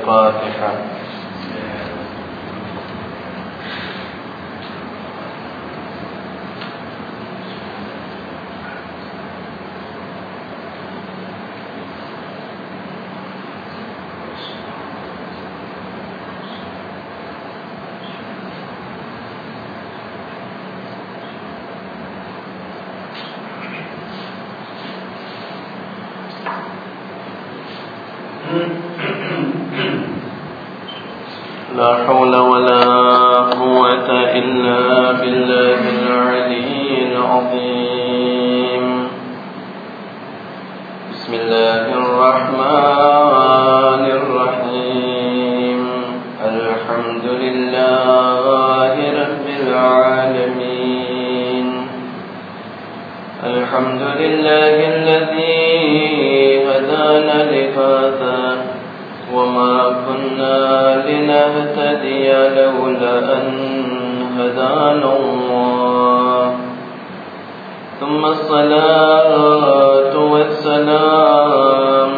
الفاتحة. لا حول ولا قوة إلا بالله العلي العظيم. بسم الله الرحمن الرحيم. الحمد لله رب العالمين. الحمد لله الذي هدانا لهذا وما كنا لنهتدي لولا أن هدانا الله. ثم الصلاة والسلام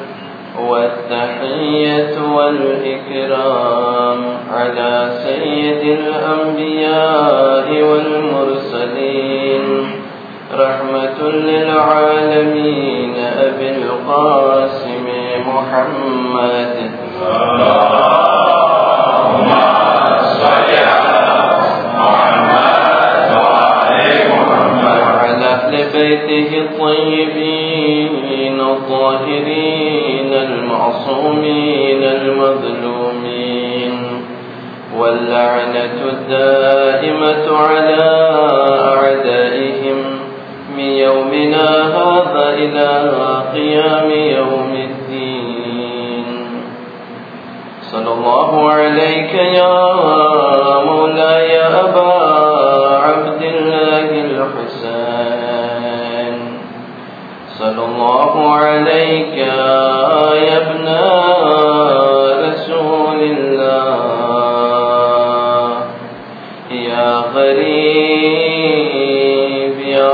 والتحية والإكرام على سيد الأنبياء والمرسلين رحمة للعالمين أبي القاسم محمد. اللهم صل على محمد وعلى محمد وعلى أهل بيته الطيبين الطاهرين المعصومين المظلومين، واللعنة الدائمة على أعدائهم من يومنا هذا إلى قيام يوم الدين. صلى الله عليك يا مولاي أبا عبد الله الحسين. صلى الله عليك يا ابن رسول الله، يا غريب يا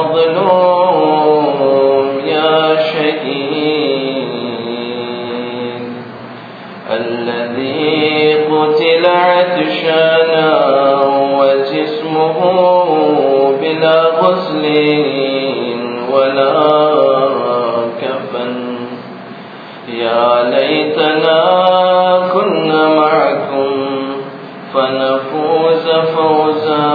مظلوم يا شهيد، الذي قتل عطشانا وجسمه بلا غسل ولا كفن. يا ليتنا كنا معكم فنفوز فوزا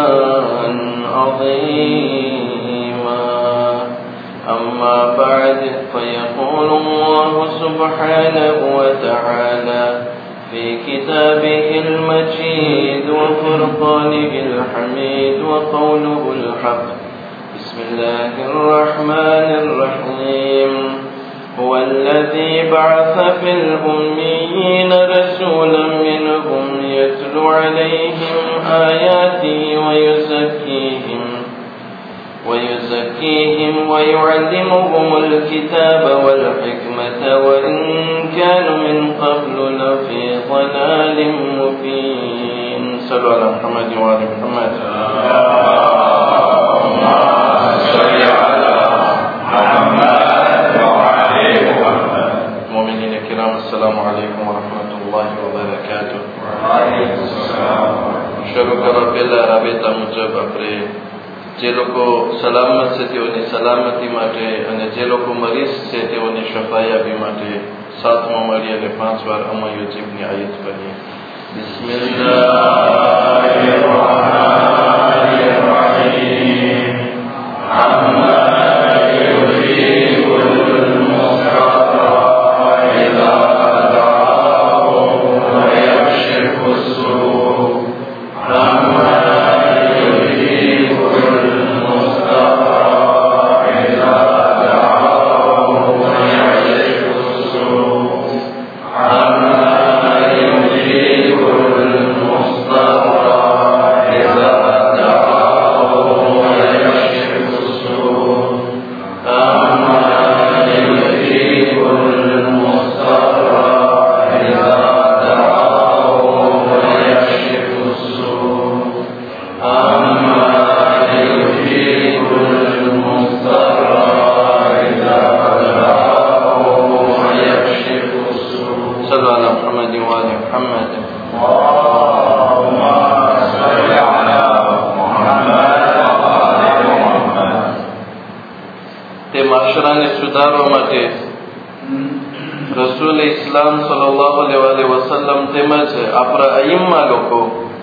عظيما. أما بعد، فيقول الله سبحانه وتعالى في كتابه المجيد وفرقانه الحميد وقوله الحق. بسم الله الرحمن الرحيم. هو الذي بعث في الأميين رسولا منهم يتلو عليهم آياته ويزكيهم ويعلمهم الكتاب والحكمة وإن كانوا من قبل لفي ضلال مبين. صلوا على محمد وعلى محمد. اللهم صل على محمد وعلى محمد. مؤمنين الكرام، السلام عليكم ورحمة الله وبركاته. وعليكم السلام. शुरू करो पहला राबेता मुजब આપણે જે લોકો સલામત છે તેઓની સલામતી માટે અને જે લોકો મરીઝ છે તેઓની શફાયાબી માટે સાથમાં મળી અને 5 વાર અમયુજીબની આયત પઢીએ. બિસ્મિલ્લાહિર્રહમાનિર્રહીમ. અમ્મા યુજીબુલ મુસ્તફા ઇઝા દઆહુ વ યક્શિફુ السوء. તે માશરાને સુધારવા માટે રસૂલ ઇસ્લામ સલ્લલ્લાહુ અલૈહિ વસલ્લમ તેમજ આપણા અઈમ્મા લોકો,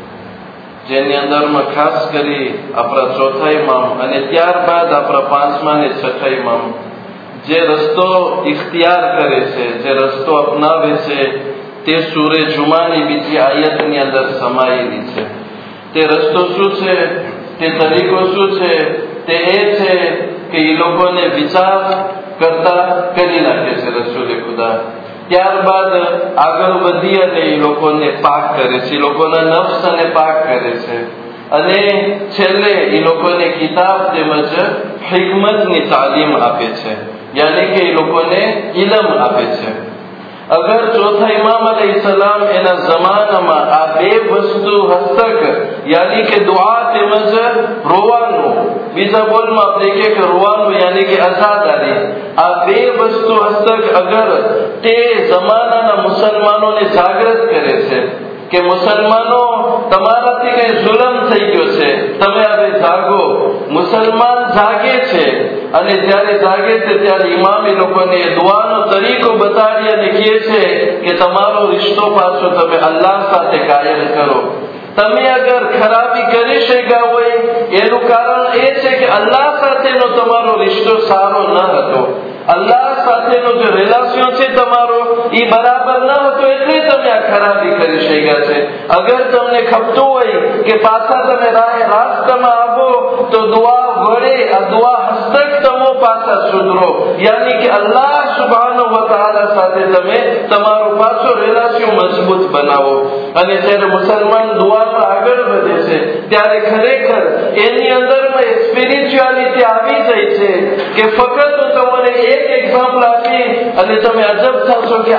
જેની અંદરમાં ખાસ કરી આપણા ચોથા ઇમામ અને ત્યારબાદ આપણા પાંચમા ને છઠ્ઠા ઇમામ જે રસ્તો ઇખ્તિયાર કરે છે, જે રસ્તો અપનાવે છે, તે સૂરે જુમાની બીજી આયતની અંદર સમાયેલી છે. તે રસ્તો શું છે, તે તરીકો શું છે? તે એ છે કે એ લોકોને વિચાર કરતા કરી નાખે છે રસૂલે ખુદા. ત્યારબાદ આગળ વધી અને એ લોકોને પાક કરે છે, એ લોકોના નફ્સને પાક કરે છે, અને છેલ્લે એ લોકોને કિતાબ તેમજ હિકમતની તાલીમ આપે છે, યાની કે એ લોકોને ઇલમ આપે છે. અગર ચોથા ઇમામ અલૈહિસ્સલામ એના જમાનામાં આ બે વસ્તુ હસ્તક, યાની કે દુઆ તેમજ રોવાનું, બીજા બોલમાં આપણે કહીએ કે રોવાનું યાની કે આઝાદારી, આ બે વસ્તુ હસ્તક અગર તે જમાનાના મુસલમાનોને જાગૃત કરે છે કે મુસલમાનો તમારાથી કઈ જુલમ થઈ ગયો છે, તમે હવે જાગો. મુસલમાન જાગે છે, અને જ્યારે જાગે છે ત્યારે ઇમામ એ લોકોને દુઆનો તરીકો બતાડી અને કહે છે કે તમારો રિશ્તો પાછો તમે અલ્લાહ સાથે કાયમ કરો. તમે અગર ખરાબી કરી શક્યા હોય એનું કારણ એ છે કે અલ્લાહ સાથેનો તમારો રિશ્તો સારો ન હતો, અલ્લાહ સાથેનો જે રિલેશન છે તમારો એ બરાબર ન હતો, એટલે તમે આ ખરાબી કરી શક્યા છે. અગર તમને ખપતું હોય કે પાછા તમે રાસ્તામાં આવો તો દુઆ વડે, આ દુઆ હસ્તક તમે પાછા સુધરો, યાની કે અલ્લાહ સુબ્હાનહુ વ તઆલા સાથે તમે તમારો પાછો રિલેશન મજબૂત બનાવો. અને જ્યારે મુસલમાન દુઆમાં આગળ વધે છે ત્યારે ખરેખર એની અંદરમાં સ્પિરિચ્યુઆલિટી આવી જાય છે કે ફક્ત હું તમને એક એક્ઝામ્પલ આપી અને તમે અજબ થશો કે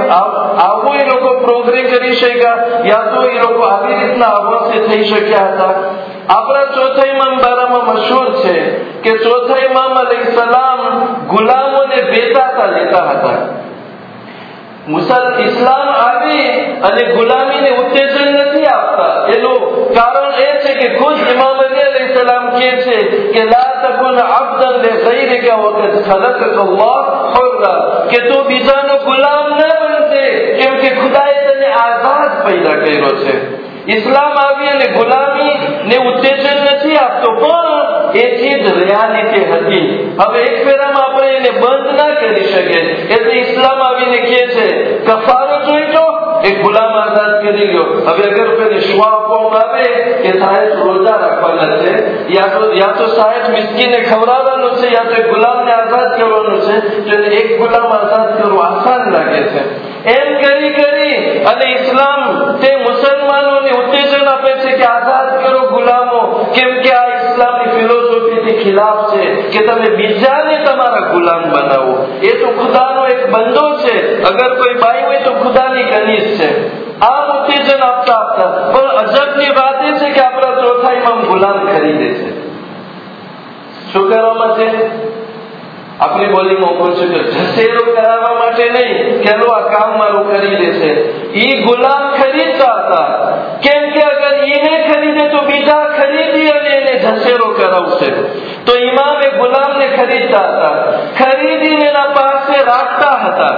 આવો એ લોકો પ્રોગ્રેસ કરી શક્યા, યા તો એ લોકો આવી રીતના અવશ્ય થઈ શક્યા હતા. આપણા ચોથા ઇમામ બારામાં મશહૂર છે કે ચોથા ઇમામ અલૈહિસ્સલામ ગુલામોને વેચાતા લેતા હતા. ઇસ્લામ આવી અને ગુલામીને ઉત્તેજન નથી આપતા. એનું કારણ એ છે કે ખુદ ઇમામ અલી અલૈહિસ્સલામ કહે છે કે લા તકુન અબ્દન લિગૈરિકા વકદ ખલકક અલ્લાહ હુર્રા, કે તું બીજાનો ગુલામ ન બનશે, કેમ કે ખુદાએ તને આઝાદ પેદા કર્યો છે. ઇસ્લામ આવી અને ગુલામી ને ઉત્તેજન નથી આપતો, પણ એ ચીજ રિયાલિટી હતી. હવે એક ફેરામાં આપણે એને બંધ ના કરી શકીએ, એટલે ઇસ્લામ આવીને કહે છે કફારો જોઈ લો, એક ગુલામ આઝાદ કરી લ્યો. હવે અગર કોઈને શું આપવામાં આવે કે સાહેબ રોજા રાખવાના છે, યા તો સાહેબ મિસ્કીને ખવડાવવાનો છે, યા તો એક ગુલામને આઝાદ કરવાનો છે, તો એક ગુલામ આઝાદ કરવો આસાન લાગે છે. એમ કરી અને ઇસ્લામ તે મુસલમાનોને ઉત્તેજન આપે છે કે આઝાદ કરો ગુલામો, કેમ કે આ ઇસ્લામની ફિલોસોફીથી ખિલાફ છે કે તમે બીજાને તમારા ગુલામ બનાવો. એ તો ખુદાનો એક બંદો છે, અગર કોઈ બાઈ હોય તો ખુદાની કનીઝ છે. આમ ઉત્તેજન આપતા પણ અજબની વાત એ છે કે આપણા ચોથા ઇમામ ગુલામ ખરીદે છે. શું કરવામાં છે? આપણી બોલીમાં કહું છું કે જસેરો કરાવવા માટે નહીં, કે આ કામ મારું કરી દેશે. ઈ ગુલામ ખરીદતા હતા, કેમ કે અગર એને ખરીદે તો બીજા ખરીદી અને એને જસેરો કરાવશે. તો ઇમામ એ ગુલામને ખરીદતા હતા, ખરીદીને એના પાસે રાખતા હતા.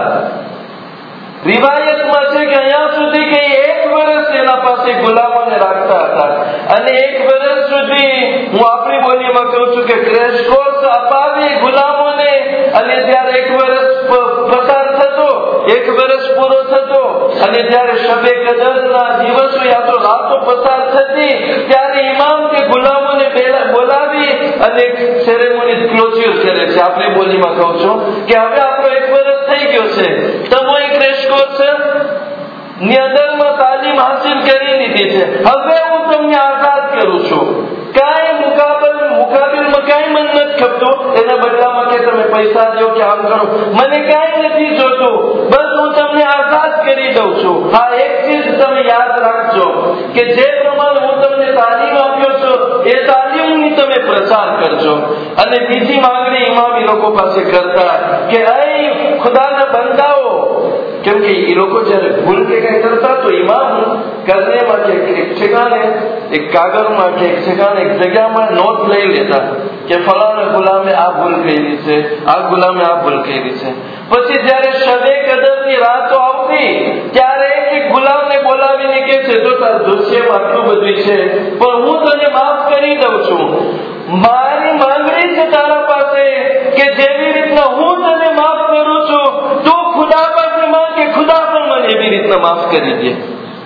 રિવાયતમાં છે કે અહીંયા સુધી કે 1 વર્ષ એના પાસે ગુલામોને રાખતા હતા, અને 1 વર્ષ સુધી હું આપણી બોલીમાં કહું છું કે ક્રેશ કોર્સ અપાવી ગુલામોને. અને જ્યારે 1 વર્ષ પસાર થતો, 1 વર્ષ પૂરો થતો, અને જ્યારે શબે કદરના દિવસો યા તો રાતો પસાર થતી, ત્યારે ઇમામ તે ગુલામોને બોલાવી અને સેરેમોની ક્લોઝર કરે છે. આપણી બોલીમાં કહું છું કે હવે આપણો 1 વર્ષ થઈ ગયો છે, તમે ક્રેશ કોર્સ ની અંદરમાં તાલીમ હાસિલ કરી લીધી છે, હવે હું તમને આઝાદ કરું છું. કાંઈ મુકાબલમાં કાંઈ મન નથી ખપતું, એના બદલામાં કે તમે પૈસા દો કે આમ કરો, મને કાંઈ નથી જોતું, બસ હું તમને આઝાદ કરી દઉં છું. હા, એક ચીજ તમે યાદ રાખજો કે જે પ્રમાણે હું તમને તાલીમ આપ્યો છું એ તાલીમની તમે પ્રચાર કરજો. અને બીજી માંગણી ઇમામ લોકો પાસે કરતા કે અહીં ખુદાના બંદાઓ, કેમ કે એ લોકો જયારે ભૂલ કે કઈ કરતા તો ઇમામ કરનેમાં કે એક ઠેકાણે એક કાગળમાં કે એક ઠેકાણે એક જગ્યામાં નોટ લઈ લેતા કે ફલાણા ગુલામે આ ભૂલ કરી છે, આ ગુલામે આ ભૂલ કરી છે. પછી જયારે શબે કદરની રાતો આવતી ત્યારે એક ગુલામને બોલાવીને કે છે જો તાર દોષિયામાં આટલું બધું છે પણ હું તને માફ કરી દઉં છું. મારી માંગણી છે તારા પાસે કે જેવી રીતના હું તને માફ કરું છું તું ખુદા પાસે માંગ કે ખુદા પણ મને એવી રીતના માફ કરી દે.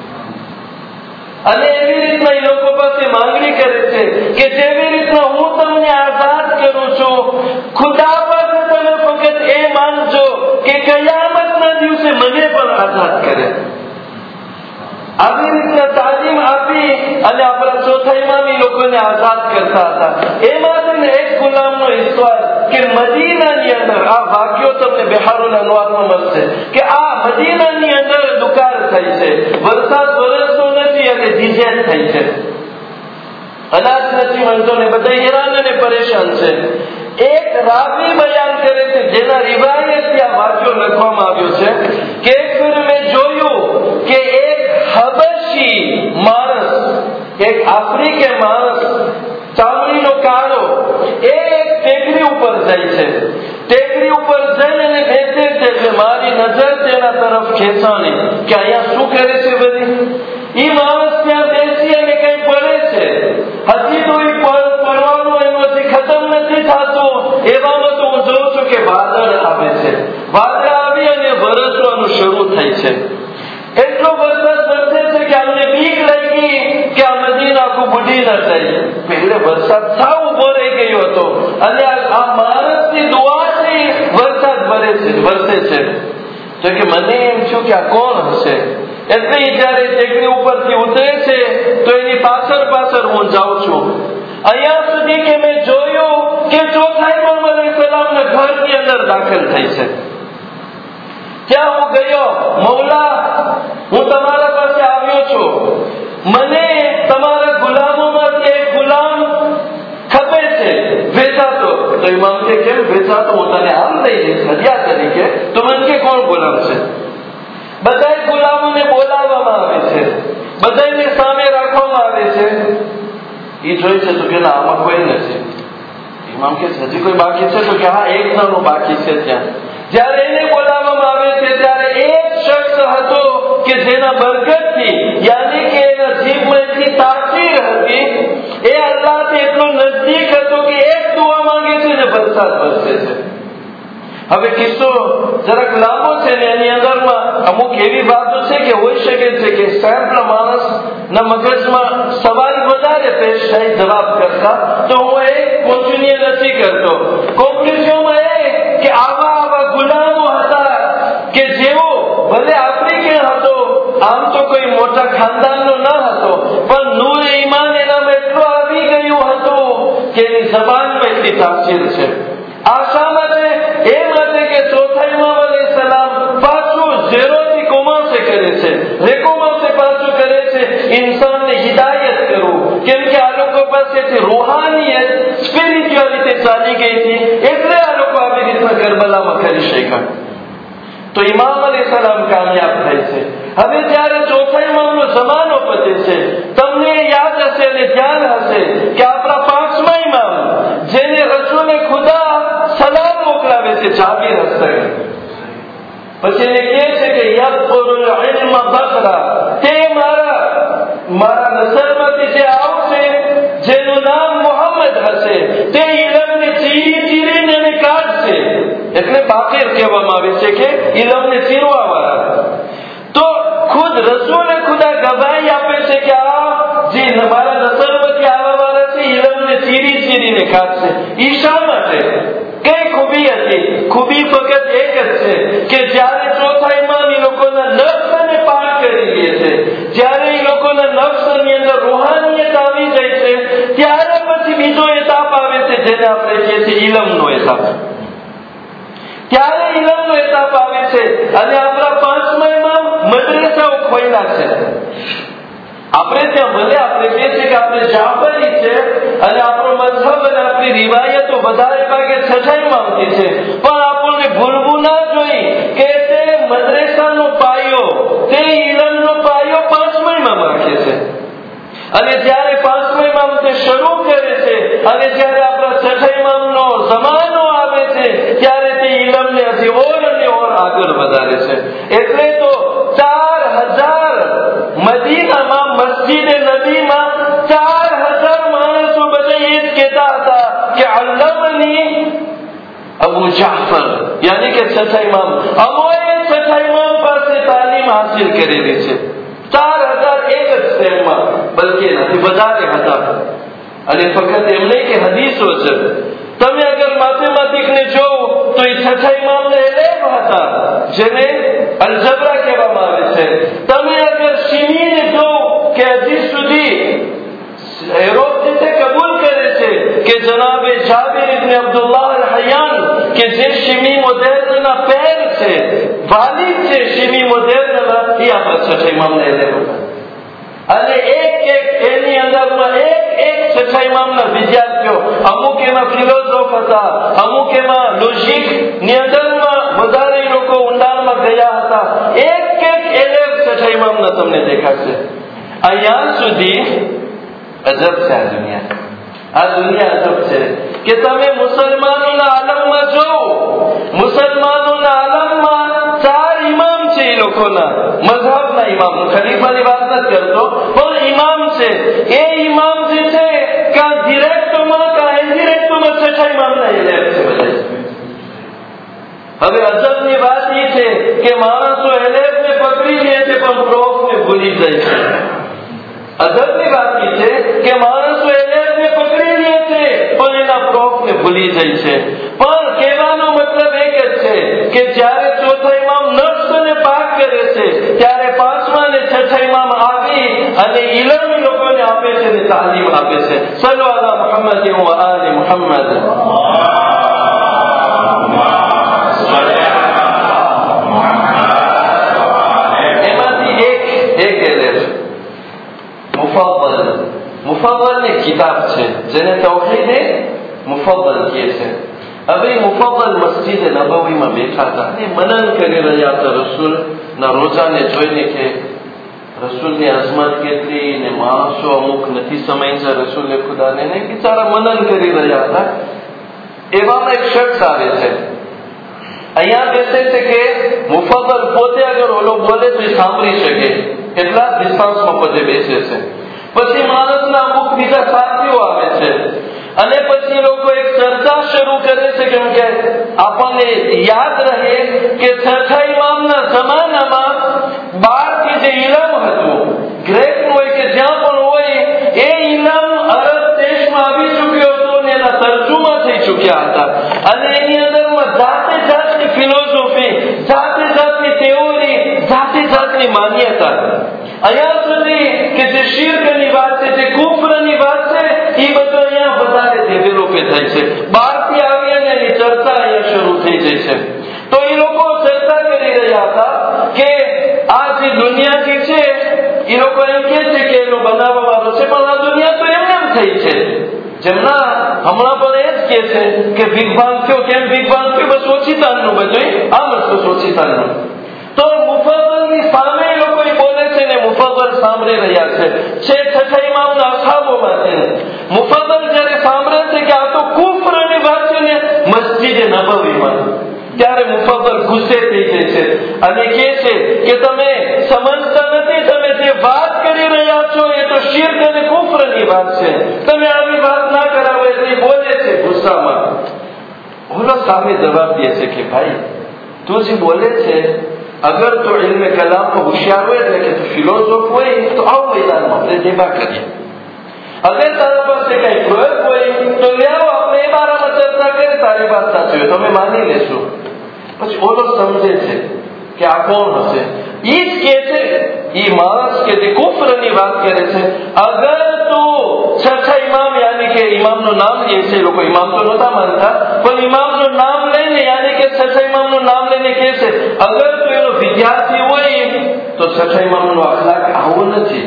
અને એવી રીતના એ લોકો પાસે માંગણી કરે છે કે જેવી રીતના હું તમને આઝાદ કરું છું ખુદા પાસે તમે ફક્ત એ માનજો કે કયામતના દિવસે મને પણ આઝાદ કરે. આવી રીતના તાલીમ આપી અને આપણા ચોથા ઇમામ લોકોને આઝાદ કરતા હતા. એમાં એક ગુલામનો વિશ્વાસ કે મદીનાની અંદર આ વાક્યો તમને બિહારુલ અનવારમાં મળશે કે આ મદીનાની અંદર દુકાળ થઈ છે, વરસાદ વરસતો નથી અને જીજેત થઈ છે, અનાજ નથી મળતો ને બધા હેરાન અને પરેશાન છે. એક રાવી બયાન કરે છે જેના રિવાયતથી આ વાક્યો લખવામાં આવ્યો છે કે ફિર મેં જોયું કે એક હબશી માણસ, એક આફ્રિકે માણસ ચામડીનો કાળો એ એક ટેકરી ઉપર જાય છે. ટેકરી ઉપર જઈ અને બેસે છે એટલે મારી નજર તેના તરફ ખેંચાણી કે અહીંયા શું કરે છે બધી. એ માણસ ત્યાં બેસી અને કઈ પડે છે, હજી તો એ પડવાનું એનો હજી ખતમ નથી થતું. એવામાં તો હું જોઉં છું કે વાદળ આવે છે, વાદળ આવી અને વરસવાનું શરૂ થાય છે. એટલો વરસાદ વરસે છે કે અમને બીક લાગી કે આ મદીના આખું બુઢી ન થાય. પહેલે વરસાદ સાવ ઉભો રહી ગયો હતો અને આ માણસની દુઆથી વરસાદ વરસે છે. તો કે મને એમ થયું કે આ કોણ હશે. એટલે જયારે ટેકરી ઉપરથી ઉતરે છે તો એની પાછળ પાછળ હું જાઉં છું. અહીંયા સુધી કે મેં જોયું કે ચોથા ઇમામ અલૈહિસ્સલામના ઘરની અંદર દાખલ થઈ છે. ત્યાં હું ગયો, મૌલા હું તમારા પાસે આવ્યો છું, મને તમારા ગુલામોમાંથી એક ગુલામ ખપે છે વેચાતો. તો ઇમામ કે કેમ વેચાતો? હું તને આમ લઈ જઈશ હદિયા તરીકે. તો મને કે કોણ ગુલામ છે? બધા ગુલામોને બોલાવવામાં આવે છે, બધાને સામે રાખવામાં આવે છે. એ જોઈ છે તો કે આમાં કોઈ નથી. ઇમામ કે હજી કોઈ બાકી છે? તો કે હા એક જણો બાકી છે ત્યાં. જયારે એને બોલાવવામાં આવે છે ત્યારે એક શખ્સ હતો કે જેના બરકતથી યાની કે એના જીભમાંથી તાસીર હતી, એ અલ્લાહથી એટલો નજદીક હતો કે એક દુઆ માંગે છે ને વરસાદ વરસે છે. હવે કિસ્સો જરાક લાંબો છે ને એની અંદરમાં અમુક એવી વાતો છે કે હોઈ શકે છે કે સાહેબના માણસના મગજમાં સવાલ વધારે પેશ થાય જવાબ કરતા, તો હું એ કોન્ટિન્યુ નથી કરતો. કોન્ક્લુઝનમાં એ કે આવા ગુલામો હતા કે જેઓ ભલે આફ્રિકન હતો, આમ તો કોઈ મોટા ખાનદાનનો ન હતો, પણ નૂર ઈમાન એનામાં એટલું આવી ગયું હતું કે એની જબાનમાં એટલી તાસીર છે. આ શા માટે? એ માટે કે ચોથા ઇમામ અલૈહિસ્સલામ પાછું ઝેરોથી કોમાસે કરે છે, રેકોમાસે પાછું કરે છે ઇન્સાનને હિદાયત કરવું. કેમ કે આ લોકો પાસેથી રૂહાનીયત, સ્પિરિચ્યુઆલિટી ચાલી ગઈ હતી, એટલે આ લોકો આવી રીતના કરબલામાં કરી શક્યા. તો ઇમામ અલૈહિસ્સલામ કામયાબ થાય છે. હવે જયારે ચોથા ઇમામનો જમાનો પતે છે, તમને યાદ હશે અને ધ્યાન હશે કે આપણા પાંચમા ઇમામ જેને રસૂલે ખુદા સલામ મોકલાવે છે જાબીર હસ્તક, પછી એને કહે છે કે યબુરુલ ઇલ્મ બકરા, તે મારા નસલમાંથી જે આવશે જેનું નામ મુહમ્મદ હશે તે ઇલમને ચીરીને એને કાઢશે. એટલે બાકીર કહેવામાં આવે છે કે ઇલમને ચીરવા વાળા. તો ખુદ રસૂલે ખુદા ગવાહી આપે છે કે આ જે મારા નસલમાંથી આવવા વાળા છે ઇલમને ચીરીને કાઢશે. ઈ શા માટે? કઈ ખૂબી હતી? ખૂબી ફક્ત એક જ છે કે જ્યારે ચોથા ઇમામ એ લોકોના નફ્સને પાર કરી લે છે, જ્યારે એ લોકોના નફ્સની અંદર રૂહાનિયત આવી જાય છે, ત્યારે પછી બીજો એતાપ આવે છે જેને આપણે કહીએ છીએ ઇલમનો એતાપ. ત્યારે ઇલમનો એતાપ આવે છે. અને આપણા પાંચમા ઇમામ મદ્રસાઓ ખોલ્યા છે. આપણે ત્યાં ભલે આપણે કહે છે કે આપણે જાફરી છે અને આપણો મઝહબ અને આપણી રિવાયતો વધારે ભાગે છઠ્ઠા ઇમામથી છે, પણ આપણને ભૂલવું ના જોઈએ કે તે મદ્રસાનો अबू जाफर यानी के छठा इमाम अमोए छठा इमाम પાસે તાલીમ હાસિલ કરેલી છે 4001 સેમમાં બલકે નથી વધારે હતા અને ફક્ત એમ નહીં કે હદીસો છે તમે અગર મેથેમેટિક્સને જોઓ તો એ છઠ્ઠા ઇમામને એલેફ હતા જેને અલજબરા કહેવામાં આવે છે તમે અગર શીમીને જોઓ કે હજી સુધી યુરોપ જે કબૂલ કરે છે કે જનાબે જાબિર ઇબ્ન અબ્દુલ્લાહ અલ-હયાન કે જે શીમી મોડેર્નના પેર છે વાલિદ છે શીમી મોડેર્નના એ આપણા છઠ્ઠા ઇમામને એલેફ હતા અને એક એની અંદરમાં એક છઠ્ઠા ઇમામના વિદ્યાર્થીઓ અમુક એમાં ફિલોસોફ હતા અમુક એમાં લોજિક ની અંદરમાં વધારે લોકો ઊંડાણમાં ગયા હતા એક એલેફ છઠ્ઠા ઇમામના તમને દેખાશે અહીંયા સુધી અજબ છે આ દુનિયા અજબ છે કે તમે મુસલમાનોના આલમમાં જોવો મુસલમાનોના આલમમાં 4 ઇમામ છે એ લોકોના મઝહબના ઇમામ ખલીફાની વાત નથી કરતો પણ ઇમામ છે એ ઇમામ જે છે કા ડિરેક્ટમાં કા ઇનડિરેક્ટમાં છઠ્ઠા ઇમામના એલેફ છે બધા હવે અજબની વાત એ છે કે માણસો એલેફને પકડી લે છે પણ પ્રોફને ભૂલી જાય છે અજબની વાત એ છે કે માણસો એલેફને પકડી લે છે પણ એના પ્રોફને ભૂલી જાય છે પણ કહેવાનો મતલબ એક જ છે કે જ્યારે ચોથા ઇમામ નફ્સને પાક કરે છે ત્યારે પાંચમા અને છઠ્ઠા ઇમામ આવી અને ઇલ્મ લોકોને આપે છે અને તાલીમ આપે છે સલ્લુ અલા મુહમ્મદ વ આલી મુહમ્મદ એમાંથી એક એલેફ મુફવ્વલ ની કિતાબ છે જેને તૌહીદ મુફવ્વલ કહે છે હવે મુફવ્વલ મસ્જિદ નબવીમાં બેઠા હતા અને મનન કરી રહ્યા હતા રસૂલના રોજાને જોઈને કે રસૂલની અઝમત કેટલી ને માણસો અમુક નથી સમજ્યા રસૂલે ખુદાને ને બિચારા મનન કરી રહ્યા હતા એવામાં એક શખ્સ આવે છે અહીંયા બેસે છે કે મુફવ્વલ પોતે અગર ઓલો બોલે તો એ સાંભળી શકે એટલા ડિસ્ટન્સમાં પોતે બેસે છે પછી માણસના અમુક બીજા સાથીઓ આવે છે અને પછી લોકો એક ચર્ચા શરૂ કરે છે કેમ કે આપણને યાદ રહે કે છઠ્ઠા ઇમામના જમાનામાં બહારથી જે ઇલમ હતું ગ્રેકનું હોય કે જ્યાં પણ હોય એ ઇલમ અરબ દેશમાં આવી ચૂક્યો હતો અને એના તર્જુમા થઈ ચૂક્યા હતા અને એની અંદરમાં જાતે જાતની ફિલોસોફી જાતે જાતની થિયોરી જાતે જાતની માન્યતા અહીંયા સુધી કે જે શિર્કની વાત છે જે કુફરની વાત છે એ બધું અહીંયા વધારે ડેવલપે થાય છે બહારથી આવી અને એની ચર્ચા અહીંયા શરૂ થઈ જાય છે તો એ લોકો ચર્ચા કરી રહ્યા હતા કે આ જે દુનિયા જે છે એ લોકો એમ કે છે કે એનો બનાવવા વાળો છે પણ આ દુનિયા તો એમને એમ થઈ છે જેમના હમણાં પણ એ જ કે છે કે બિગ બાંગ થયો કેમ બિગ બાંગ થયો બસ ઓછીતાનનું બધું આમ જ બસ ઓછીતાનનું તો મુફવ્વલની સામે લોકો બોલે છે ને મુફવ્વલ સાંભળી રહ્યા છે છઠ્ઠા ઇમામના અસહાબોમાં છે મુફવ્વલ જ્યારે સાંભળે છે કે આ તો કુફરની વાત છે ને મસ્જિદે નબવીમાં ત્યારે મુફવ્વલ ગુસ્સે થઈ જાય છે અને કહે છે કે તમે સમજતા નથી તમે જે વાત કરી રહ્યા છો એ તો શિર્ક અને કુફરની વાત છે તમે આવી વાત ના કરાવો એટલે બોલે છે ગુસ્સામાં ઓલો સામે જવાબ દે છે કે ભાઈ તું જે બોલે છે અગર તો ઇલ્મ કલામ માં હોશિયાર હોય એટલે કે તું ફિલોસોફ હોય તો આવો મેદાનમાં આપણે દેબા કરીએ અગર તારા પાસે કઈ પ્રયોગ હોય તો લે આવો આપણે એ બારામાં ચર્ચા કરીએ તારી વાત સાચી હોય તો અમે માની લેશું પછી ઓલો સમજે છે કે આ કોણ હશે એ જ કે છે એ માણસ કે જે કુફરની વાત કરે છે અગર તું છઠ્ઠા ઇમામ યાની કે ઇમામનું નામ લે છે લોકો ઇમામ તો નહોતા માનતા પણ ઇમામનું નામ લઈને યાની કે છઠ્ઠા ઇમામનું નામ લઈને કહે છે અગર તું એનો વિદ્યાર્થી હોય તો છઠ્ઠા ઇમામનો અખલાક આવો નથી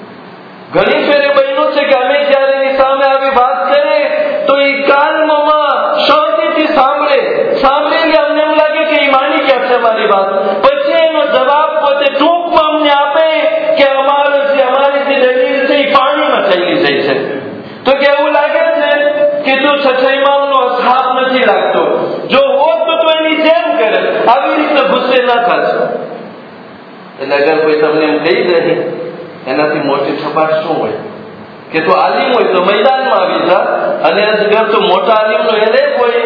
ઘણી ફેરે બન્યું છે કે અમે જ્યારે એની સામે આવી વાત કરીએ તો એ કાનમાં શાંતિથી સાંભળેલી અમને એમ લાગે કે એ માની ગયા છે અમારી વાત પછી એનો જવાબ પોતે ટૂંકમાં અમને આપે કે અમારી જે દલીલ છે એ પાણીમાં ચાલી જાય છે તો કે એવું લાગે છે કે તું છઠ્ઠા ઇમામનો અસહાબ નથી લાગતો જો હોત તો એની જેમ કરે આવી રીતે ગુસ્સે ના થશે એટલે અગર કોઈ તમને એમ કહી દે એનાથી મોટી છપાટ શું હોય કે તું આલિમ હોય તો મેદાનમાં આવી જા અને અગર તો મોટા આલિમનો એલેફ હોય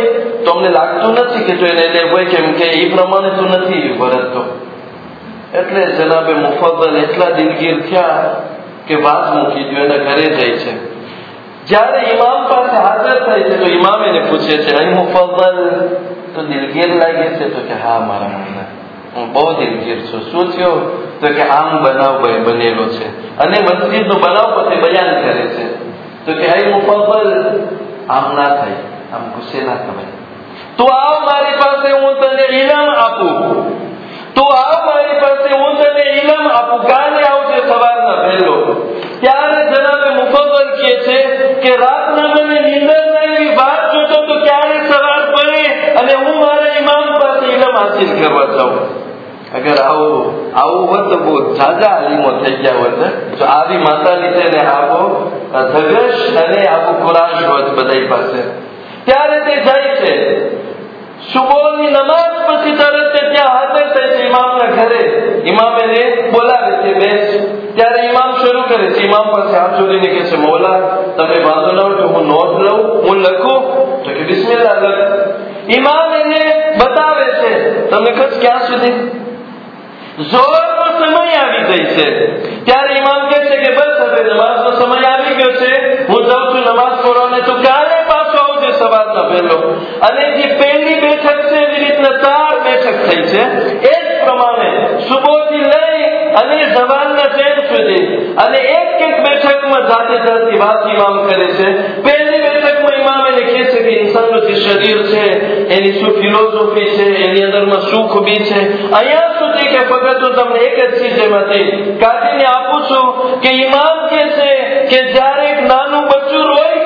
તો અમને લાગતું નથી કે જો એને હોય કેમ કે એ પ્રમાણે તો નથી વર્તતો. એટલે જનાબે મુફદ્દલ એટલા દિલગીર થયા કે વાત મૂકી દો, એના ઘરે જાય છે. જ્યારે ઇમામ પાસે હાજર થાય છે તો ઇમામ એને પૂછે છે, અહીં મુફદ્દલ તો દિલગીર લાગે છે? તો કે હા મારા મનમાં હું બહુ દિલગીર છું. શું થયો? તો કે આમ બનાવ બનેલો છે અને મસ્જિદનો બનાવ પછી બયાન કરે છે. તો કે અહીં મુફદ્દલ આમ ના થાય, આમ ગુસ્સે ના થવાય. તો આવ મારી પાસે, હું તને ઇલમ આપું. તો આવ મારી પાસે, હું તને ઇલમ આપું. કાલે આવજે સવારના વહેલો. ત્યારે જનાબે મુફદ્દલ કહે છે કે રાતના મને નીંદર ના એવી વાત જોતો તો ક્યારે સવાર પડે અને હું મારા ઇમામ પાસે ઇલમ હાસિલ કરવા જાઉં. અગર આવું હોત તો બહુ ઝાઝા આલિમો થઈ ગયા હોત. જો આવી માતાની છે ને આવો ધગશ અને આવું કુરાશ હોત બધા પાસે. ત્યારે તે જાય છે, સુબહની નમાજ પછી તરત ત્યાં હાજર થાય છે ઇમામના ઘરે. ઇમામ એને બોલાવે છે, બેસ. ત્યારે ઇમામ શરૂ કરે છે, ઇમામ પાસે હાથ જોડીને કહે છે, મૌલા તમે વાંધો ન હોય તો હું નોંધ લઉં, હું લખું? તો કે બિસ્મિલ્લાહ લખ. ઇમામ એને બતાવે છે, તમે કચ્છ ક્યાં સુધી? ઝોહરનો સમય આવી જાય છે. ત્યારે ઇમામ કહે છે કે બસ હવે નમાઝનો સમય આવી ગયો છે, હું જાઉં છું નમાઝ પઢવાને, તો કાલે પાછો આવજે સવારના વહેલો. અને જે પહેલી બેઠક છે એવી રીતના 4 બેઠક થઈ છે. એ જ પ્રમાણે સુબહથી લઈ અને સવારના ટાઈમ સુધી અને એક બેઠકમાં જાતે વાત ઇમામ કરે છે. પહેલી બેઠકમાં ઇમામ એને કહે છે કે ઇન્સાનનું જે શરીર છે એની શું ફિલોસોફી છે, એની અંદરમાં શું ખૂબી છે. અહીંયા સુધી કે ફક્ત હું તમને એક જ ચીજ એમાંથી કાઢીને આપું છું કે ઇમામ કહે છે કે જ્યારે એક નાનું બચ્ચું રોય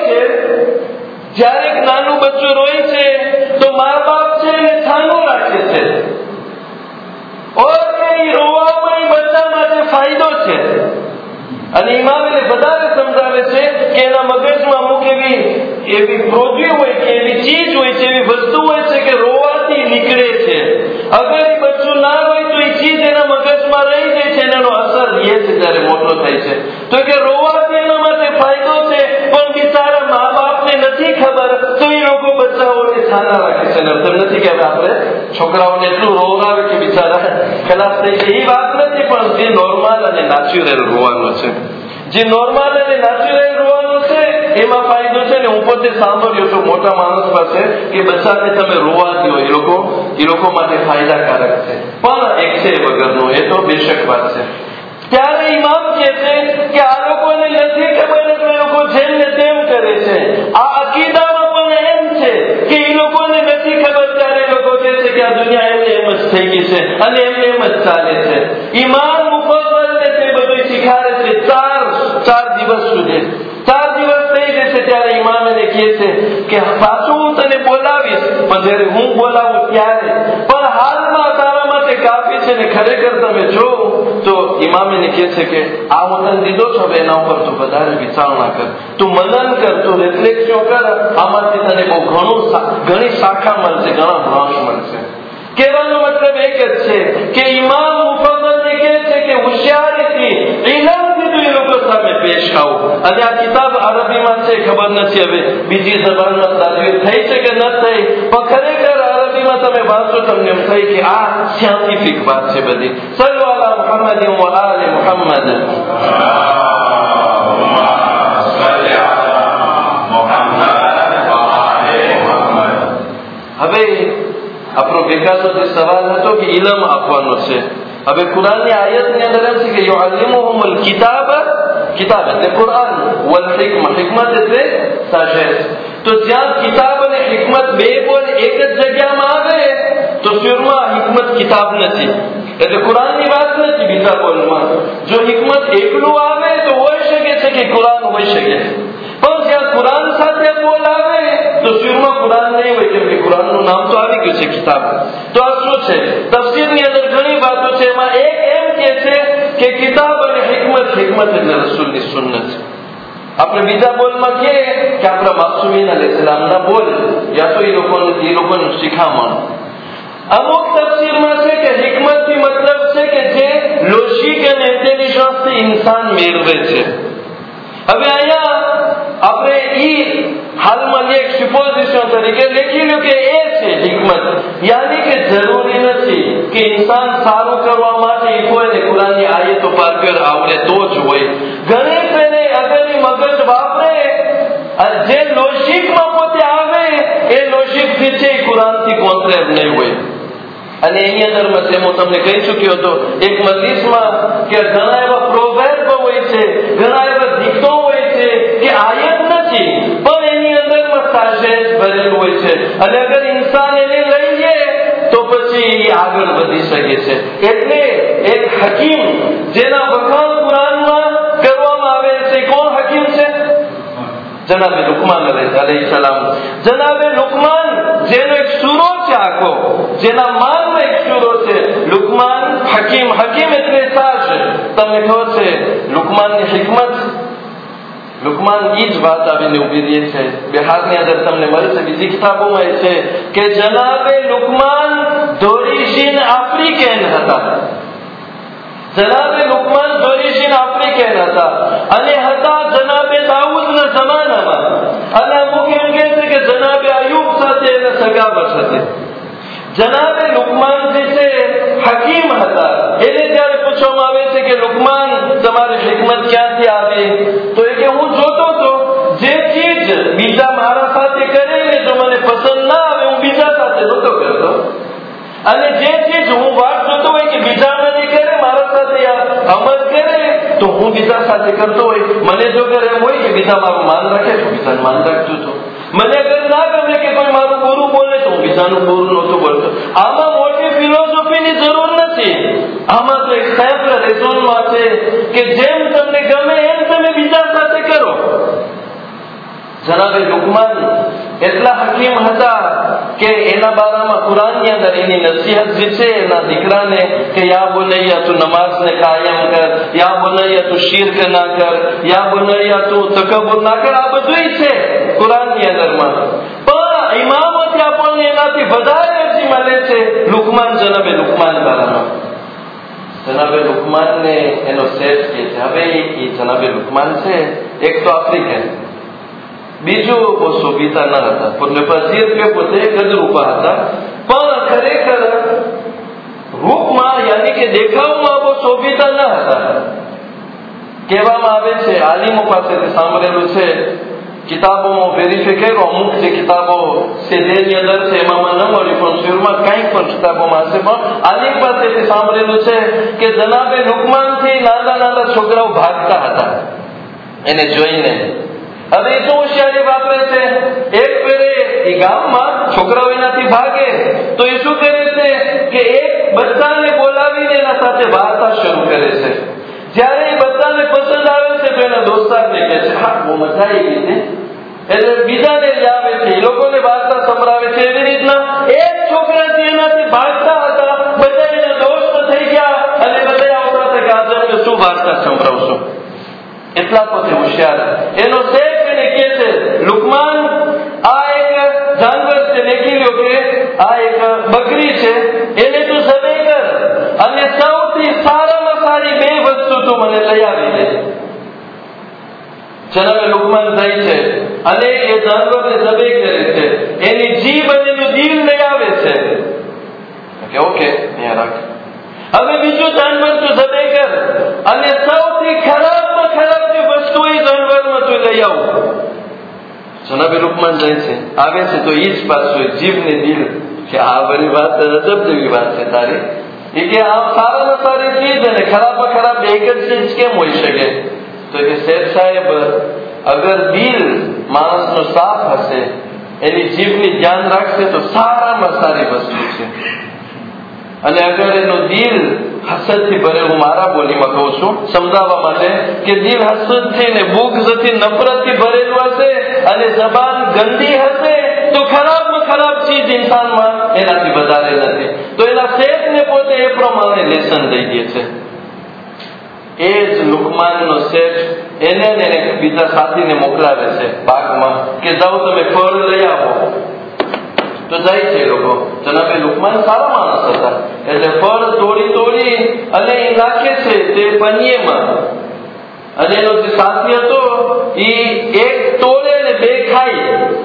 છે તો મા બાપ છે એને છાનું રાખે છે. રોવામાં બચ્ચા માટે ફાયદો છે. અને ઇમામ એને વધારે સમજાવે છે કે એના મગજમાં અમુક એવી પ્રવૃત્તિ હોય કે એવી ચીજ હોય છે, એવી વસ્તુ હોય છે કે રોવાથી નીકળે છે. અગર એ બચ્ચું ના હોય તો એ ચીજ એના મગજમાં રહી જાય છે, એનો અસર રહે છે જયારે મોટો થાય છે. તો કે રોવાથી એના માટે ફાયદો છે, પણ બિચારા મા બાપને નથી ખબર તો એ લોકો બચ્ચાઓને છાના રાખે છે. અર્થ નથી કે આપણે છોકરાઓને એટલું રોવરાવે કે બિચારા ખલાસ થઈ જાય, એ વાત નથી. પણ જે નોર્મલ અને નેચરલ રોવાનું છે, જે નોર્મલ અને નેચરલ રોવાનું છે એમાં ફાયદો છે. ને હું પોતે સાંભળ્યો છું મોટા માણસ પાસે કે બચ્ચાને તમે રોવા દો, એ લોકો માટે ફાયદાકારક છે. પણ એક છે વગરનો, એ તો બેશક વાત છે. ત્યારે ઇમામ કહે છે કે આ લોકોને નથી ખબર એટલે લોકો જેમ ને તેમ કરે છે. આ અકીદામાં પણ એમ છે કે એ લોકોને નથી ખબર ત્યારે લોકો કહે છે કે આ દુનિયા એમને એમ જ થઈ ગઈ છે અને એમને એમ જ ચાલે છે. ઇમામ મુફદ્દલને તે બધું શીખાડે છે 4 દિવસ સુધી. 4 દિવસ થઈ જશે ત્યારે ઇમામ એને કહે છે કે પાછું હું તને બોલાવીશ, પણ જયારે હું બોલાવું ત્યારે. પણ હાલમાં તારા માટે કાફી છે ને ખરેખર તમે જો તો ઇમામ એને કહે છે કે આ વતન દીધો છો, હવે એના ઉપર તું વધારે વિચારણા કર, તું મનન કર, તું રિફ્લેક્શન કર. આમાંથી તને બહુ ઘણી શાખા મળશે, ઘણા બ્રાન્ચ મળશે. કહેવાનો મતલબ એક જ છે કે ઇમામ મુફદ્દલને કહે છે કે હોશિયારીથી ઇલમથી તું એ લોકો સામે પેશ આવો. અને આ કિતાબ અરબીમાં છે, ખબર નથી હવે બીજી જબાનમાં તાજવીર થઈ છે કે ન થઈ, પણ ખરેખર અરબીમાં તમે વાંચો તમને એમ થાય કે આ સાયન્ટિફિક વાત છે બધી. સલ્લુ અલા મુહમ્મદ વ આલે મુહમ્મદ. હવે આપણો ભેગાનો જે સવાલ હતો કે ઇલમ આપવાનો છે. હવે કુરાનની આયતની અંદર એમ છે કે યુઅલ્લિમુહુમુલ કિતાબ એટલે કુરાન, વલ હિકમત એટલે સાજેશ. તો જ્યાં કિતાબ અને હિકમત બે બોલ એક જ જગ્યામાં આવે તો શરૂમાં હિકમત કિતાબ નથી, એટલે કુરાનની વાત નથી. બીજા બોલમાં જો હિકમત એકલું આવે તો હોઈ શકે છે કે કુરાન હોઈ શકે, પણ જ્યાં કુરાન સાથે બોલ આવે તો શરૂમાં કુરાન નહીં હોય, કેમ કે કુરાનનું નામ તો આવી ગયું છે કિતાબ. તો આ શું છે? તફસીરની અંદર ઘણી વાતો છે, એમાં એક એમ કે છે કે કિતાબ અને હિકમત એટલે રસૂલની સુન્નત. આપણે બીજા બોલમાં કહીએ કે આપણા માસૂમીન અલૈહિસ્સલામના બોલ યા તો એ લોકોનું શિખામણ. અમુક તફસીરમાં છે કે હિકમતથી મતલબ છે કે જે લોજિક અને ઇન્ટેલિજન્સથી ઇન્સાન મેળવે છે. હવે અહીંયા આપણે ઈ હાલમાં એક સિપોઝિશન તરીકે લખી લ્યો કે એ છે હિકમત. યાની કે જરૂરી નથી કે ઇન્સાન સારું કરવા માટે કોઈને કુરાનની આયતો પાર આવડે તો જ હોય. ઘણી ફેરે અગર મગજ વાપરે જે લોજિકમાં પોતે આવે એ લોજિક થી છે કુરાનથી કોન્ટ્રેર નહીં હોય. અને એની અંદરમાં જેમ હું તમને કહી ચુક્યો હતો એક મજલિસમાં કે ઘણા એવા પ્રોવેર્બ હોય છે, ઘણા એવા ગીતો હોય છે કે આયત નથી પણ એની અંદરમાં સાજેશ ભરેલું હોય છે. અને અગર ઇન્સાન એને લઈ લે તો પછી આગળ વધી શકે છે. એટલે એક હકીમ જેના વખાણ કુરાનમાં કરવામાં આવે છે, કોણ હકીમ છે? જનાબે લુકમાન અલૈહિ સલામ. જનાબે લુકમાન જેનો એક સૂરો છે આખો, જેના માનમાં એક સૂરો છે લુકમાન હકીમ. હકીમ એટલે સાજ. તમને ખબર છે લુકમાનની હિકમત? લુકમાન ઈ જ વાત આવીને ઉભી રહી છે. બિહારની અંદર તમને મળશે, બીજી કિતાબોમાં છે કે જનાબે લુકમાન ધોરીશીન આફ્રિકેન હતા. જનાબે લુકમાન ધોરીશીન આફ્રિકેન હતા અને હતા જનાબે દાઉદના જમાનામાં. અને અમુક એમ કહે છે કે જનાબે અયુબ સાથે એના સગાવટ હતી. જનાબે લુકમાન જે છે હકીમ હતા. એને જ્યારે પૂછવામાં આવે છે કે લુકમાન તમારી હિકમત ક્યાંથી આવી, તો એ કે હું જોતો તો જે ચીજ બીજા મારા સાથે કરે ને જો મને પસંદ ના આવે હું બીજા સાથે નહોતો કરતો, અને જે ચીજ હું વાત જોતો હોય કે બીજા મને કરે મારા સાથે અમલ કરે તો હું બીજા સાથે કરતો હોય. મને જો કરે એમ હોય કે બીજા મારું માન રાખે તો બીજાનું માન રાખતો હતો. મને અગર ના ગમે કે કોઈ મારું બુરું બોલે તો હું બીજાનું બુરું નહોતું બોલતો. આમાં મોટી ફિલોસોફીની જરૂર નથી. આમાં તો એક સેમ્પલ રેઝોનમાં છે કે જેમ તમને ગમે એમ તમે બીજા સાથે કરો. જનાબે લુકમાન એટલા હકીમ હતા કે એના બારામાં કુરાનની અંદર એની નસીહત જે છે એના દીકરાને કે યા બોનૈયા તું નમાઝને કાયમ કર, યા બોનૈયા તું શિર્ક ના કર, યા બોનૈયા તું તકબ્બુર ના કર. આ બધું છે કુરાનની અંદરમાં. પણ ઇમામોથી આપણને એનાથી વધારે અરજી મળે છે લુકમાન, જનાબે લુકમાન બારામાં. જનાબે લુકમાનને એનો સેટ કે છે. હવે એ જનાબે લુકમાન છે એક તો આફ્રિકન, બીજું બહુ શોભિતા ન હતા, પોતે પોતે ગજરૂપા હતા, પણ ખરેખર રૂપમાં યાની કે દેખાવમાં બહુ શોભિતા ન હતા. કહેવામાં આવે છે આલિમો પાસેથી સાંભળેલું છે, કિતાબોમાં વેરીફાઈ કર્યો, અમુક જે કિતાબો સેદેની અંદર છે એમાં ન મળ્યું પણ શરૂમાં કંઈક પણ કિતાબોમાં હશે, પણ આલિમ પાસેથી સાંભળેલું છે કે જનાબે લુકમાનથી નાના નાના છોકરાઓ ભાગતા હતા એને જોઈને. હવે શું હોશિયારી વાપરે છે? એક ફેરે એ ગામમાં છોકરાઓ એનાથી ભાગે તો એ શું કરે છે કે એક બચ્ચાને બોલાવીને એના સાથે વાર્તા શરૂ કરે છે. જ્યારે એ બચ્ચાને પસંદ આવે છે તો એના દોસ્તારને કહે છે હા બહુ મજા આવી ગઈ છે, એટલે બીજાને આવે છે, એ લોકોને વાર્તા સંભળાવે છે. એવી રીતના એક છોકરાથી એનાથી ભાગતા હતા, બધા એના દોસ્ત થઈ ગયા અને બધા આવતા હતા કે આજે અમને શું વાર્તા સંભળાવશો. એટલા પોતે હોશિયાર. એનો શેખ એને કહે છે લુકમાન આ એક જાનવર છે, દેખી લ્યો કે આ એક બકરી છે, એને તું સબે કર અને સૌથી સારામાં સારી બે વસ્તુ તું મને લઈ આવી દે. જનાબે લુકમાન જાય છે અને એ જાનવરને સબે કરે છે, એની જીભ અને એનું દિલ લઈ આવે છે. ઓકે અહીંયા રાખ. હવે બીજું જાનવર તું સબે કર અને સૌથી ખરાબમાં ખરાબ જે વસ્તુ એ જાનવરમાં તું લઈ આવ. જનાબે લુકમાન જાય છે, આવે છે તો ઈ જ પાછું જીભ ને દિલ કે આ બધી વાત અજબ જેવી વાત છે તારી. એ કે આ સારામાં સારી ચીજ અને ખરાબમાં ખરાબ એક જ ચીજ કેમ હોઈ શકે? તો કે શેખ સાહેબ અગર દિલ માણસનો સાફ હશે, એની જીભની ધ્યાન રાખશે તો સારામાં સારી વસ્તુ છે. અને અગર એનું દિલ હસદથી ભરે, હું મારા બોલીમાં કહું છું સમજાવવા માટે કે દિલ હસદથી ને બુઘ્ઝથી નફરતથી ભરેલું હશે અને જબાન ગંદી હશે તો ખરાબમાં ખરાબ ચીજ ઇન્સાનમાં એનાથી વધારે નથી. તો એના શેખને પોતે એ પ્રમાણે લેસન દઈ દે છે. એ જ લુકમાનનો શેખ એને બીજા સાથીને મોકલાવે છે બાગમાં કે જાઓ તમે ફળ લઈ આવો. તો જાય છે લોકો. જનાબે લુકમાન સારા માણસ હતા એટલે ફળ તોડી અને એ નાખે છે તે પનીએમાં અને એનો જે સાથી હતો એ એક તોડે ને બે ખાય,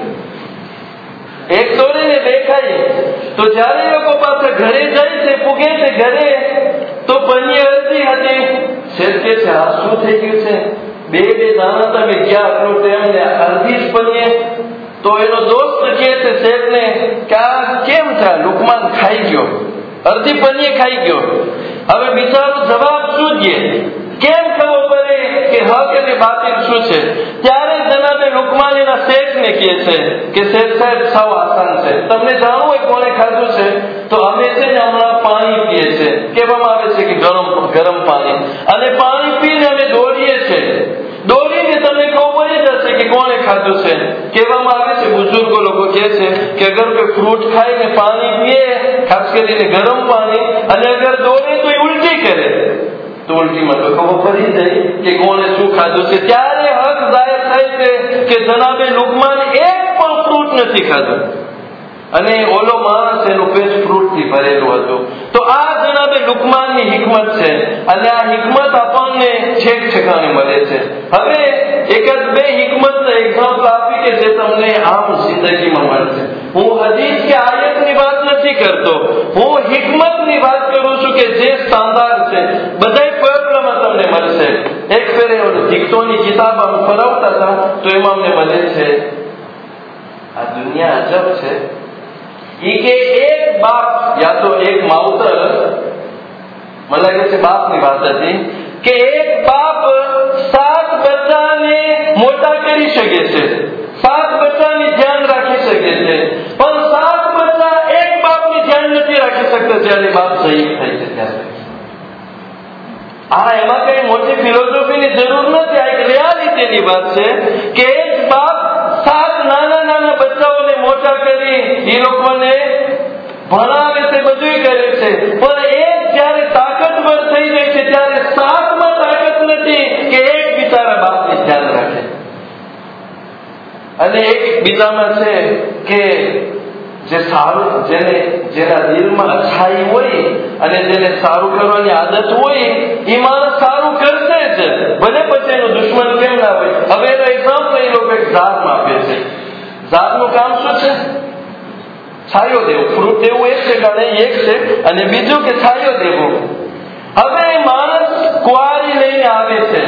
એક તોડે ને બે ખાય. તો જયારે લોકો પાસે ઘરે જાય છે, પૂગે છે ઘરે, તો પની અડધી હતી. શેઠ કે છે આ શું થઈ ગયું છે, બે બે દાણા તમે ગયા આટલો ટાઈમ ને અડધી જ પનીએ. તો એનો દોસ્ત કહે છે શેઠને કે આ કેમ છે, લુકમાન ખાઈ ગયો, અડધી પનીએ ખાઈ ગયો. હવે બિચારો જવાબ શું દે, કેમ ખબર પડે કે હક અને બાતિલ શું છે? ત્યારે જનાબે લુકમાન એના શેઠને કહે છે કે શેઠ સાહેબ સાવ આસાન છે, તમને જાણવું હોય કોણે ખાધું છે? તો અમે છે ને હમણાં પાણી પીએ છે, કહેવામાં આવે છે કે ગરમ પાણી, અને પાણી પીને અમે દોડીએ છે, દોડીને તમને ખબર પડી જશે કે કોણે ખાધું છે. કહેવામાં આવે છે, બુઝુર્ગો લોકો કહે છે કે અગર કોઈ ફ્રૂટ ખાઈને પાણી પીએ, ખાસ કરીને ગરમ પાણી, અને અગર દોડે તો એ ઉલટી કરે, તો ઉલટીમાં તો ખબર પડી જાય કે કોણે શું ખાધું છે. ત્યારે હક જાહેર થાય છે કે જનાબે લુકમાન એક પણ ફ્રૂટ નથી ખાધું, અને ઓલો માણસ એનું પેટ ફ્રૂટથી ભરેલું હતું. તો આ જનાબે લુકમાનની હિકમત છે, અને આ હિકમત આપણને છેક ઠેકાણે મળે છે. હવે એકાદ બે હિકમતના એક્ઝામ્પલ આપી કે જે તમને આમ જિંદગીમાં મળશે. હું હદીસ કે આયતની વાત નથી કરતો, હું હિકમતની વાત કરું છું કે જે શાનદાર છે, બધા પગલામાં તમને મળશે. એક ફેરે દીકતોની કિતાબ આમ ફરાવતા હતા તો એમાં અમને મળે છે આ દુનિયા અજબ છે કે એક બાપ યા તો એક માવતર, મને લાગે છે બાપની વાત હતી, કે એક બાપ 7 બચ્ચાને મોટા કરી શકે છે, 7 બચ્ચાની ધ્યાન રાખી શકે છે, પણ 7 બચ્ચા એક બાપની ધ્યાન નથી રાખી શકતા જ્યારે બાપ શહીદ થાય છે ત્યારે. આ એમાં કઈ મોટી ફિલોસોફીની જરૂર નથી, આ એક રિયાલિટીની વાત છે કે એક બાપ 7 નાના નાના બચ્ચાઓને મોટા કરી એ લોકોને ભણાવે છે, બધું કરે છે, પણ એક જયારે તાકાતવર થઈ જાય છે ત્યારે 7માં તાકાત નથી કે એક બિચારા બાપની ધ્યાન રાખે. અને એક બીજામાં છે કે જે સારું, જેના દિલમાં અચ્છાઈ હોય અને જેને સારું કરવાની આદત હોય એ માણસ સારું કરશે જ, ભલે પછી એનો દુશ્મન કેમ ના હોય. હવે એનો એક્ઝામ્પલ એ લોકો એક ઝાડમાં આપે છે. ઝાડનું કામ શું છે? છાયો દેવો. ફ્રૂટ દેવું એક છે, એક છે, અને બીજું કે છાયો દેવો. હવે માણસ કુંવારી લઈને આવે છે,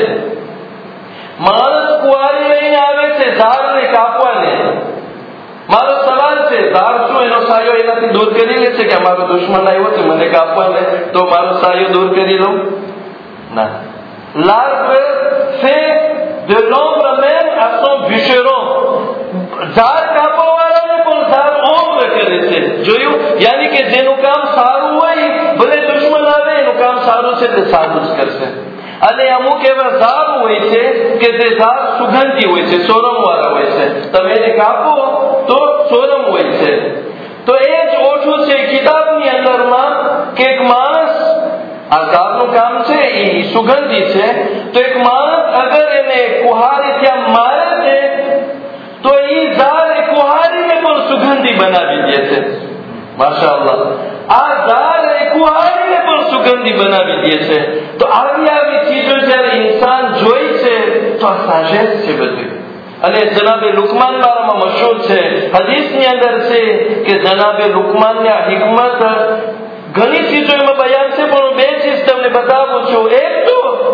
ઝાડને કાપવાને. મારો સવાલ છે, ઝાડ શું એનો સાયો એનાથી દૂર કરી લે છે કે અમારો દુશ્મન આવ્યો છે મને કાપવાને તો મારો સાયો દૂર કરી લઉં? ના. l'arbre fait de l'ombre même à son bûcheron. ઝાડ કાપવા વાળાને પણ ઝાડ ઓમ્ર કરે છે. જોયું? યાની કે જેનું કામ સારું હોય, ભલે દુશ્મન આવે, એનું કામ સારું છે તે સારું જ કરશે. અને અમુક એવા ઝાડ હોય છે કે જે ઝાડ સુગંધી હોય છે, સોરમ વાળા હોય છે, તમે એને કાપો તો સોરમ હોય છે. તો એ જ ઓછું છે કિતાબની અંદરમાં કે એક માણસ, આ ઝાડનું કામ છે એ સુગંધી છે, તો એક માણસ અગર એને કુહારી ત્યાં મારે છે તો એ ઝાડ એ કુહારીને પણ સુગંધી બનાવી દે છે. માશાઅલ્લાહ, આ ઝાડ એ કુહારીને પણ સુગંધી બનાવી દે છે. તો આવી ચીજો જયારે ઇન્સાન જોઈ છે તો આ સાજેશ છે બધી. અને જનાબે લુકમાન બારામાં મશહૂર છે, હદીસની અંદર છે કે જનાબે લુકમાનની આ હિકમત ઘણી ચીજો એમાં બયાન છે, પણ બે ચીજ તમને બતાવું છું. એક તો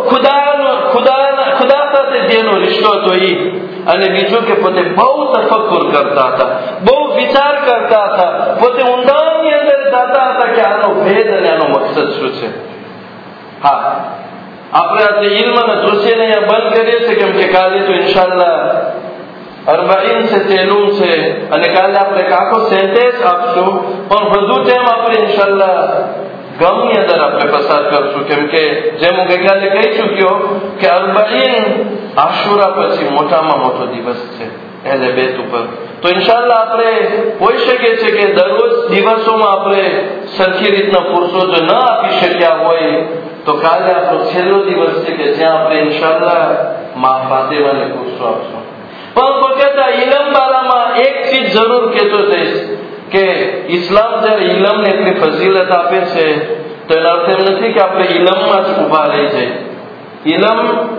ખુદા સાથે જેનો રિશ્તો હતો એ, અને બીજું કે પોતે બહુ તફક્કુર કરતા હતા, બહુ વિચાર કરતા હતા, પોતે ઊંડાણની અંદર જતા હતા કે આનો ભેદ અને આનો મકસદ શું છે. હા, આપણે આજે ઇલ્મના જોશીને અહીંયા બંધ કરીએ છીએ, કેમ કે કાલે તો ઇન્શાલ્લાહ અરબાઈન છે, તેલુમ છે, અને કાલે આપણે એક આખો સેન્ટેન્સ આપશું, પણ બધું ટાઈમ આપણે ઇન્શાલ્લાહ ગમની અંદર આપણે પસાર કરશું, કેમ કે જેમ હું ગઈકાલે કહી ચૂક્યો કે અરબાઈન આશુરા પછી મોટામાં મોટો દિવસ છે એને બેત ઉપર. તો ઇન્શાલ્લાહ આપણે હોઈ શકે છે કે દરરોજ દિવસોમાં આપણે સરખી રીતના પુરુષો જો ન આપી શક્યા હોય તો કાલે આપણો છેલ્લો દિવસ છે કે જ્યાં આપણે ઇન્શાલ્લાહ મા ફાતિમાને પુરુષો આપશું. પણ વખત આ ઇલમ બારામાં એક ચીજ જરૂર કહેતો જઈશ કે ઇસ્લામ જયારે ઇલમને એટલી ફઝીલત આપે છે તો એનો અર્થ એમ નથી કે આપણે ઇલમમાં જ ઉભા રહી જાય. ઇલમ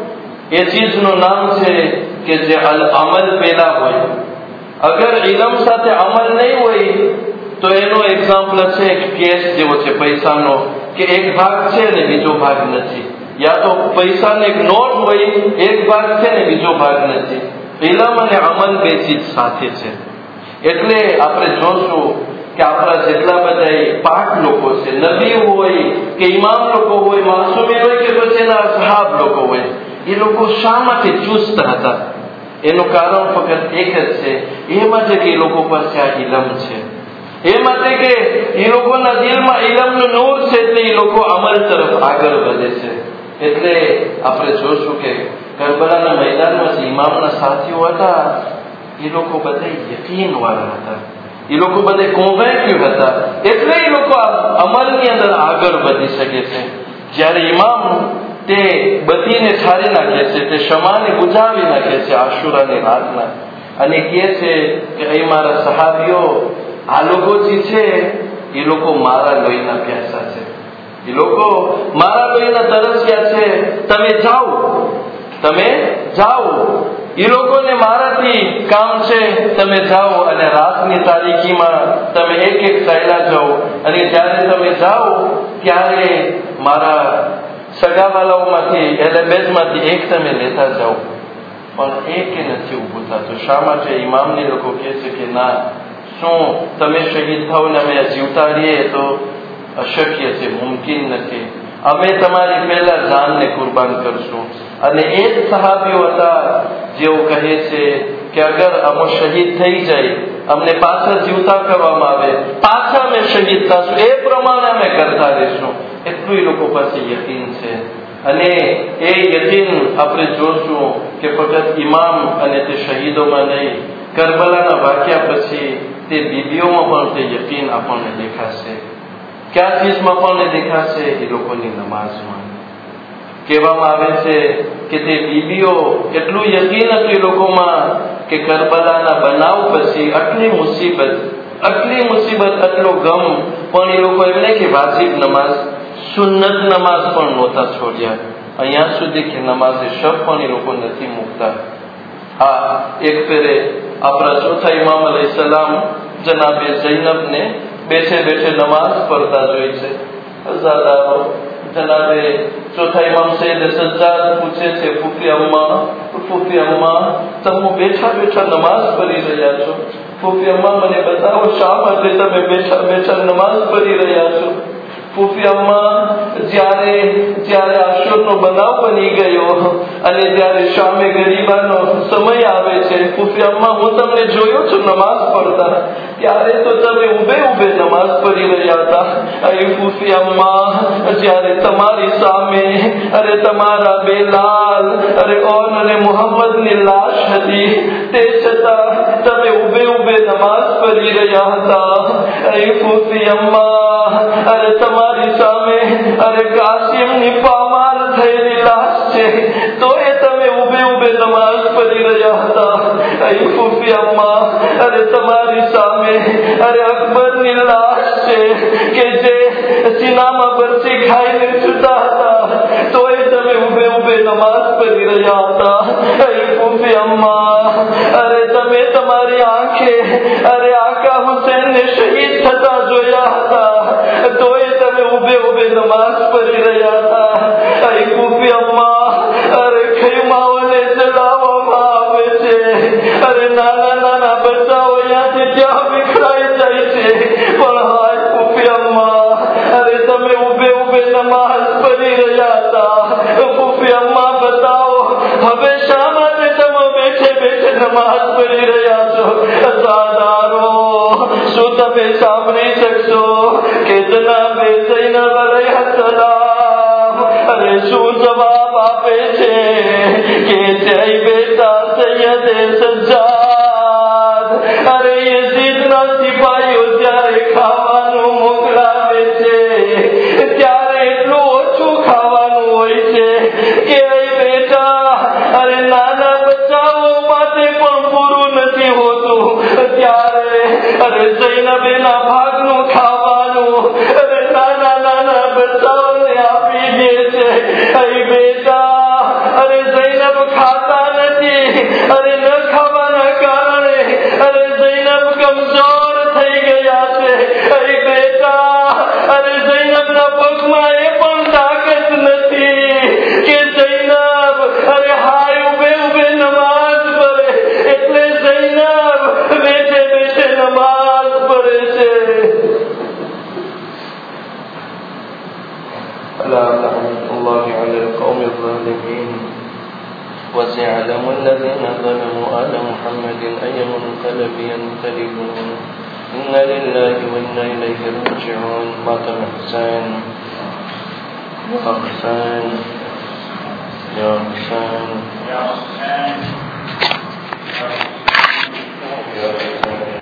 એ ચીજનું નામ છે કે જે અમલ પેલા હોય. અગર ઇલમ સાથે અમલ નહીં હોય તો એનો એક્ઝામ્પલ છે કેશ જેવો છે પૈસાનો, કે એક ભાગ છે ને બીજો ભાગ નથી, યા તો પૈસાનો એક નોટ હોય, એક ભાગ છે ને બીજો ભાગ નથી. ઇલમ અને અમલ બે ચીજ સાથે છે. એટલે આપણે જોશું કે આપણા જેટલા બધા પાક લોકો છે, નબી હોય કે ઇમામ લોકો હોય, માસૂમી હોય કે પછી એના અસહાબ લોકો હોય, એ લોકો શા માટે ચુસ્ત હતા? એનું કારણ ફક્ત એક જ છે, એ માટે કે એ લોકો પાસે આ ઇલમ છે, એ માટે કે એ લોકોના દિલમાં ઇલમનું નૂર છે, એટલે એ લોકો અમલ તરફ આગળ વધે છે. એટલે આપણે જોશું કે કરબલાના મેદાનમાં જે ઇમામના સાથીઓ હતા એ લોકો બધા યકીન વાળા હતા, એ લોકો બધે કોન્વેન્ક્યુ હતા, એટલે એ લોકો અમલની અંદર આગળ વધી શકે છે. જ્યારે ઇમામ તે બધીને ઠારી નાખે છે, તે ક્ષમાને બુજાવી નાખે છે આશુરાની રાતના, અને કહે છે કે અહીં મારા સહાબીઓ, આ લોકો જે છે એ લોકો મારા લોહીના પ્યાસા છે, એ લોકો મારા લોહીના તરસ્યા છે. તમે જાઓ, એ લોકોને મારાથી કામ છે, તમે જાઓ અને રાતની તારીખીમાં તમે એક એક ચાલ્યા જાઓ, અને જ્યારે તમે જાઓ ત્યારે મારા સગાવાલાઓમાંથી એલેબેજમાંથી એક તમે લેતા જાઓ. પણ એક નથી ઊભું થતું. શા માટે? ઇમામને લોકો કહે છે કે ના, શું તમે શહીદ થાવ ને અમે જીવતા રહીએ તો અશક્ય છે, મુમકિન નથી, અમે તમારી પહેલા જાનને કુરબાન કરશું. અને એ જ સહાબીઓ હતા જેઓ કહે છે કે અગર અમે શહીદ થઈ જાય, અમને પાછા જીવતા કરવામાં આવે, પાછા અમે શહીદ થશું, એ પ્રમાણે અમે કરતા રહીશું. એટલું એ લોકો પાસે યકીન છે. અને એ યકીન આપણે જોશું કે ફક્ત ઇમામ અને તે શહીદોમાં નહીં, કરબલાના વાક્યા પછી તે બીબીઓમાં પણ તે યકીન આપણને દેખાશે. કયા ચીજમાં આપણને દેખાશે? એ લોકોની નમાઝમાં. કહેવામાં આવે છે કે તે બીબીઓ એટલું યકીન હતું એ લોકોમાં કે કરબલાના બનાવ પછી આટલી મુસીબત, આટલો ગમ, પણ એ લોકો એમ નહીં કે વાજિબ નમાઝ, સુન્નત નમાઝ પણ નહોતા છોડ્યા. અહીંયા સુધી કે નમાઝે શબ પણ એ લોકો નથી મૂકતા. હા, એક ફેરે આપણા ચોથા ઇમામ અલૈહિસ્સલામ જનાબે જૈનબને બેઠે બેઠે નમાઝ પડતા જોઈ છે. હજાદારો જનાબે ચોથા ઇમામ સૈયદ સજ્જાદ પૂછે છે, ફૂફી અમ્મા, તમે બેઠા બેઠા નમાઝ પઢી રહ્યા છો, ફૂફી અમ્મા મને બતાવો શા માટે તમે બેઠા બેઠા નમાઝ પઢી રહ્યા છો? ફૂફી અમ્મા, જ્યારે આશુરનો બનાવ બની ગયો અને જ્યારે શામે ગરીબાનો સમય આવે છે, ફૂફી અમ્મા હું તમને જોયો છું નમાઝ પડતા, ત્યારે તો તમે ઊભે નમાઝ પઢી રહ્યા હતા. અહીં ફૂફી અમ્મા, જ્યારે તમારી સામે તમારા બે લાલ ઓન અને મુહમ્મદની લાશ હતી, તે છતાં તમે ઊભે નમાઝ પઢી રહ્યા હતા. અહીં ફૂફી અમ્મા, તમારી સામે કાસિમની પામાર થયેલી લાશ છે, તો એ તમે ઊભે નમાઝ પઢી રહ્યા હતા. અહીં ફૂફી અમ્મા, તમારી સામે અકબરની લાશ છે કે જે સીનામાં બરછી ખાઈને છૂટા હતા, તો એ તમે ઊભે નમાઝ પઢી રહ્યા હતા. અહીં ફૂફી અમ્મા, તમે તમારી આંખે આકા હુસૈનને શહીદ થતા જોયા હતા, તો એ તમે ઊભે નમાઝ પઢી રહ્યા હતા. અહીં ફૂફી અમ્મા, ખૈમાઓને જલાવવામાં આવે છે, નાના બચ્ચાઓ અહીંયાથી ત્યાં વિખરાઈ જાય છે, પણ હાય ફૂફી અમ્મા, તમે ઊભે નમાઝ પઢી રહ્યા હતા. ફૂફી અમ્મા બતાવો, હવે શા માટે તમે બેઠે નમાઝ પઢી રહ્યા છો? સાદારો, શું તમે સાંભળી શકશો કે જનાબે ઝૈનબ અલૈહિસ્સલામ શું જવાબ આપે છે કે જય બેટા સૈયદે સજ્જાદ, યઝીદના સિપાહીઓ જ્યારે ખાવાનું મોકલાવે છે ત્યારે એટલું ઓછું ખાવાનું હોય છે કે બેટા નાના બચ્ચાઓ માટે પણ પૂરું નથી હોતું. ત્યારે ઝૈનબેના ભાગનું ખાવાનું નાના બચ્ચાઓને આપી દે છે. અહીં બેટા ઝૈનબ खाता नहीं। अरे न खावाना कारणे अरे ज़ैनब कमजोर થઈ ગયા છે। અરે બેટા, અરે ઝૈનબના પગમાં એ પણ તાકાત નથી કે ઝૈનબ અરે હાય ઉભે ઉભે નમાઝ પઢે, એટલે ઝૈનબ બેઠે બેઠે નમાઝ પઢે છે। ألا لعنة الله على القوم الظالمين وسيعلم الذين ظلموا آل محمد أي منقلب ينقلبون إنا لله وإنا إليه راجعون ماتم حسين يا حسين يا حسين يا حسين